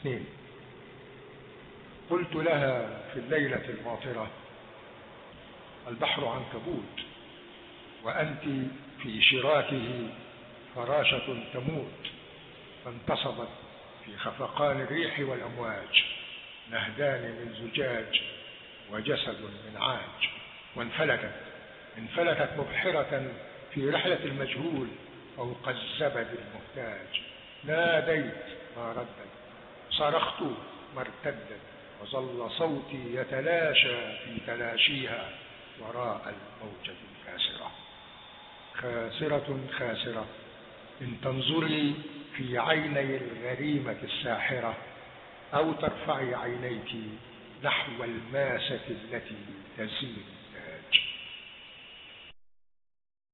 2. قلت لها في الليلة الماطرة: البحر عنكبوت، وأنت في شراكه فراشة تموت. فانتصبت في خفقان الريح والأمواج، نهدان من زجاج وجسد من عاج. وانفلتت مبحرة في رحلة المجهول فوق الزبد المهتاج. ناديت ما ردت، صرخت ما ارتدت، وظل صوتي يتلاشى في تلاشيها وراء الموجة الكاسرة. خاسرة خاسرة إن تنظري في عيني الغريمة الساحرة، أو ترفعي عينيك نحو الماسة التي تزين